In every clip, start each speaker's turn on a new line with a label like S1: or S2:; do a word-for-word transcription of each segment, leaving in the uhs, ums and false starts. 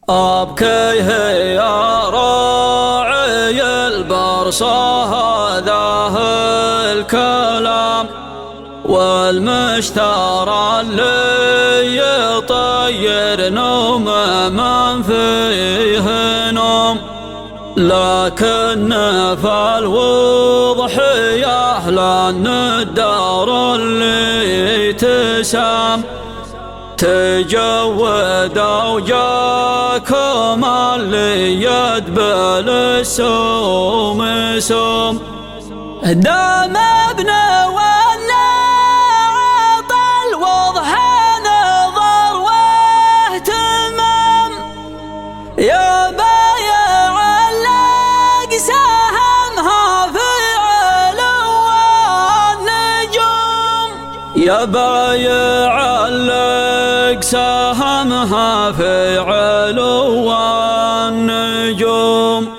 S1: أبكيه يا راعي البرصة هذا الكلام، والمشترى اللي يطير نوم من فيه نوم، لكن في الوضحية لأن الدار اللي تسام تجود وجاكم اللي يدبل السوم سوم. دام ابن والناط الوضحى نظر واهتمام، يا بايع الأقسامها في علو النجوم، يا بايع سهمها في علو النجوم.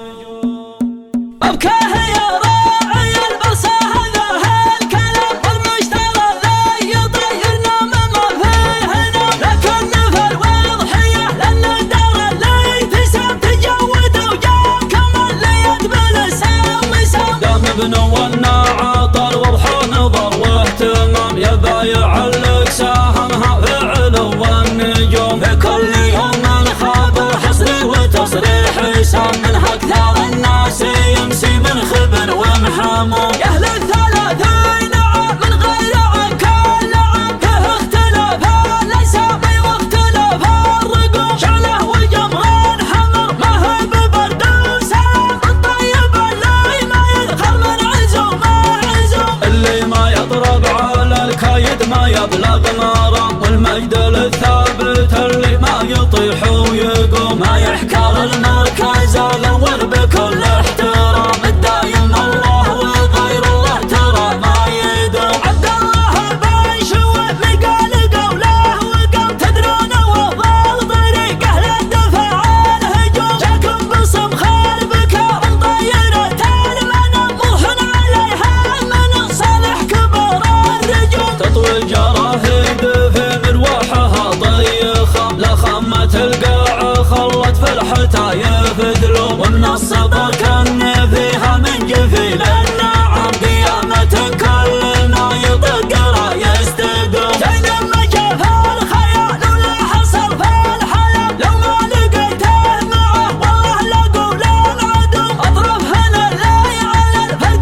S1: أبكاه يا راعي البرصة هذا الكلام، والمشترى اللي يطير نوم ما فيه نوم، لكن في الوضحية لأن الدار اللي تسام تجود وجاكم اللي يدبل السام سام. دام ابن والناعط الوضحى نظر واهتمام، يا بايع الأقسامها في علو النجوم، في كل يوم خبر حصري وتصريح سام، من أكثر الناس يمسي من خبر ومحموم. يا أهل الثلاثين عام من غير عن كل عام، فيه اختلاف الأسامي واختلاف الرقوم، شعله وجمر حمر ما هو ببرد وسلام، الطيب اللي ما يدخل من عزوم عزوم، اللي ما يضرب على الكايد ما يبلغ مرام، والمجد للثابت اللي ما يطيح ويقوم، ما يحكر المركز الأول بكل احترام، الدايم الله وغير الله ترى ما يدوم. عبد الله بن شويب قال قوله وقام، تدرون وافضل طريقه للدفع الهجوم، جاكم بصمخ البكاء مطيرة المنام، مرهن عليها من صالح كبار الرجوم، تطوي الجراهيد في مروحها طيخة، لا خمة القاع خلت فرحتها يفدلوم، ومن الصبر كان فيها من جفيل النعم، قيامة كلنا يطق رايس تقوم، زين ما شاف الخيال ولا حصل في الحياة، لو ما لقيته معه والله لا قول العدوم، أطرافهن اللي على الفرد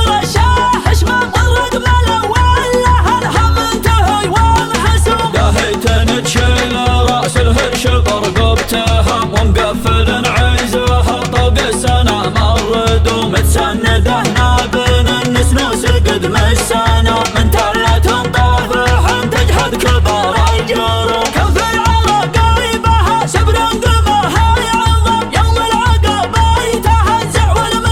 S1: ترشاح شمام، والرقم الأول لها الهم انتهي ومحسوم، داهيتن تشيل راس الهرش برقبتها، ومقفل عزها طوق السنة مردوم، متسنده نابن النسنوس قدم السنة، من تلة طافح تجحد كبار الجروم، كم في عراقيبها سبر قمها يعظم، يوم العقبة يتهزع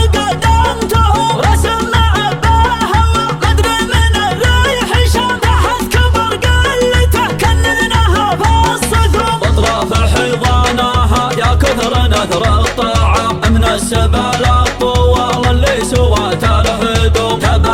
S1: والمقدمته رسم معباها، ومدري من الريح شام تحت كبر قلته كننها في الصثوم، واطراف حيضانها يا كثر نثر الطعام، من السبال الطوال اللي سوات الهدوم، تبى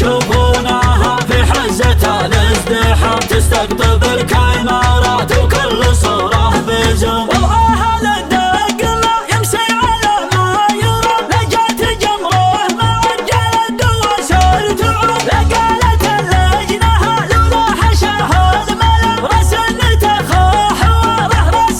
S1: تشوفونها في حزة الازدحام، تستقطب الكاميرات وكل صورة بزوم، والله للدق لا يمسي على ما يرام، لجات جمره مع الجلد وسار تعوم، لقالت اللجنة لولا حشاها الملام، رسنته حواره راس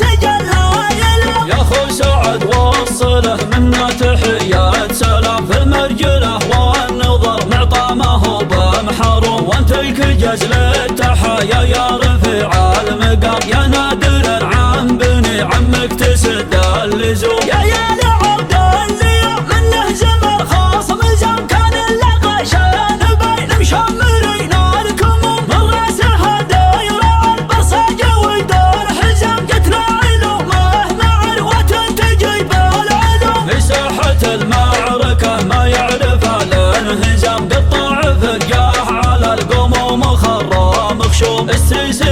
S1: جلايل، يا خو سعد وصله منا تحيات سلام، في المرجله والنظر معطامه بمحروم، وانت الكجز للتحايا يا رفيع المقام، يا نادر عن بني عمك تسد اللزوم، يا يا لعبد اليوم منه زمر خاص مزام، كان اللقشان بين مشمرين الكموم، من راسها دايره البرصاجه ودور حزام، جتنا علومه مع عروه تجيب العلوم، في ساحه المعركه ما يعرف الانهزام، قطع فقاه على القموم خرام خشوم، السيس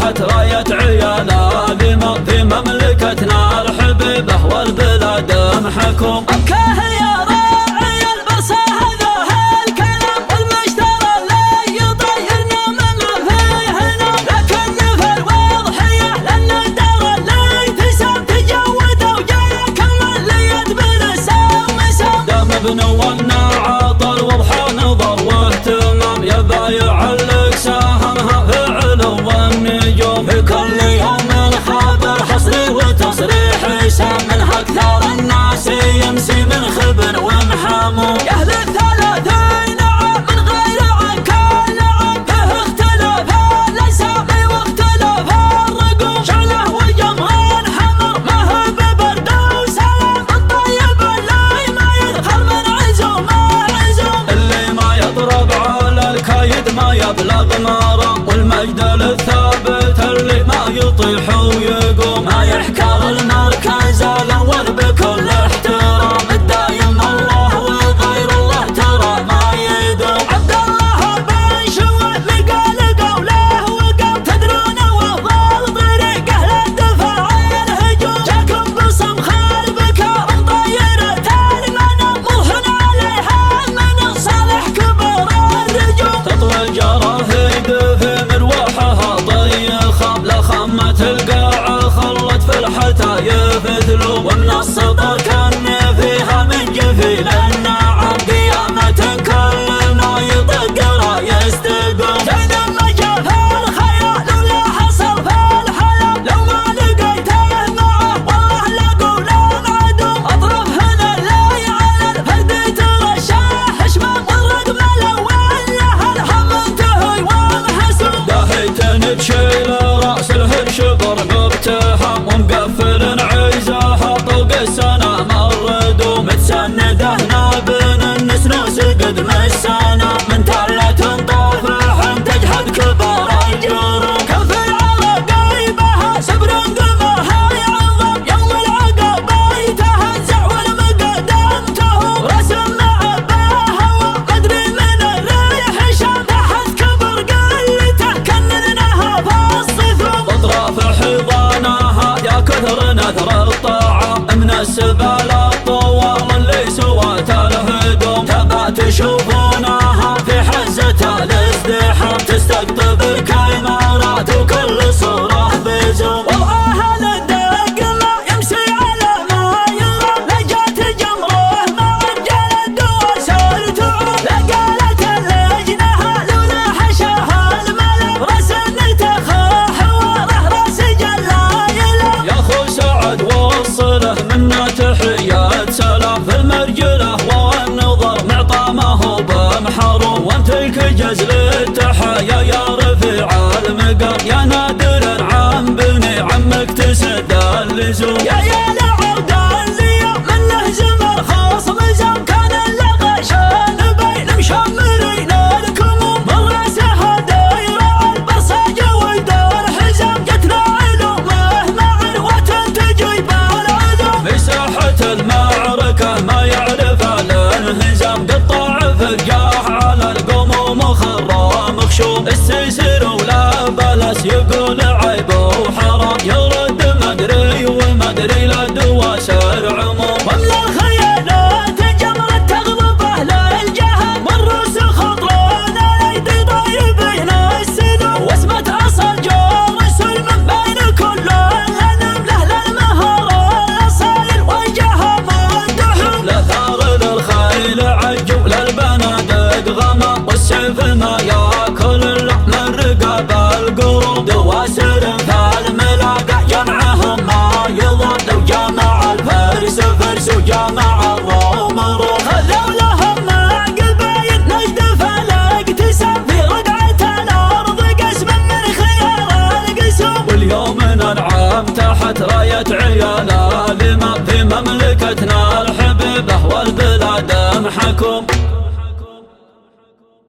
S1: تحت راية عيالا لما في مملكتنا الحبيبة والبلاد محكوم. أبكاه يا راعي البرصة هذا هالكلام والمشترى اللي يطيرنا مما فيه هنا، لكن في الوضحية لأن الدار اللي تسام تجود وجاك المليت بالسام مسام. دام بنولنا عطر وضحى نظر واهتمام، يا بايع لك ساهمها في علو النجوم. في كل يوم خبر حصري وتصريح سام من أكثر الناس يمسي من خبر ومحموم. يا أهل الثلاثين عام من غير عن كل عام فيه اختلاف الأسامي واختلاف الرقوم. شعله وجمهور حمر ما هو ببرد وسلام، الطيب اللي ما يدخل من عزوم عزوم. اللي ما يضرب على الكايد ما يبلغ مرام، والمجد للثابت اللي ما يطيح ويقوم. ما يحكر المركز الأول بكل احترام، الدايم الله وغير الله ترى ما يدوم. عبد الله بن شوال لقى لقوله وقام، تدرون وافضل طريقه للدفاع الهجوم. جاكم بصمخ البكار مطيرة المنام، مرهن عليها من صالح كبر الرجوم. تطوي جراهيد في مروحها طيخة، لخمة القاعة خلت فلحتها يفتلو. ومن السطر كان فيها من جفيل النعم، قيامة كلنا يطق يستقوم. زين ما جاء في الخيال ولا حصل في الحياة، لو ما لقيته معه والله لا قول معدوم. اطرف هنا اللي على الفرد ترشاح حشمه، والرقم الاول له الهم انتهي ومحسوم. داهيتن تشيل راس الهرش برقبتها، ومقفل عيزاها طوق السنة مرد، متسنده نابن النسنوس قد مسانا، من تلة طافح تجحد كبار الجروم. كف العرقيبها سبر قمها يعظم، يوم العقب يتهزع والمقدمته رسم معباها وقدري من الريح شام. تحت كبر قلته كنذناها في الصفوف، اطراف حضانها يا كثر نثر الطعام. من السبال الطوال اللي سوات الهدوم، تبى تشوفونها في حزة الازدحام، تستقطب الكاميرات وكل صورة بزوم. وضعها للدق ما يمشي على ما يرام، لجات جمره مع الجلد وسار تعوم. لقالت اللجنة لولا حشاها الملم، رسن تخاح وره راس جلايل. يا اخو سعد وصله منا تحيات سلام، في المرجله والنظر معطى ما هو بمحروم. وامتلك جزل التحايا يا رفيع المقام، يا نادر عن بني عمك تسد اللزوم. يا يا لعبد اليوم من له زمر خاص مزام، كان اللغشان بين مشمرين الكموم. من راسها دايره البرصاج ودار حزام، جتنا علومه مع عروه تجيب العلوم. في ساحه المعركه ما يعرف الانهزام، قطع فجاح على القموم وخرى مخشوم. السيسر ولا بلس يقول عيب وحرام، يرد مدري ومدري لا دواسر عموم. ومن الخيانات جمرة تغضب اهل الجهل، والروس خطرون الايدي طيبين السنوم. واسمة اصل جورس من بين كل الانام، له المهر الاصايل وجهه مندحوم. لا ثار للخيل عجب للبنادق غما، والسيف ما ياكل اللحم من رقاب القروم. دواسر في الملاقع جمعهم ما يضر، لو جمع الفرس فرس وجمع الروم روم. خذوا لهم مع قبايل نجد فلك تسام، في رقعة الارض قسم من خيار القسوم. واليوم ننعم تحت راية عيالا لما في مملكتنا الحبيبة والبلاد محكوم.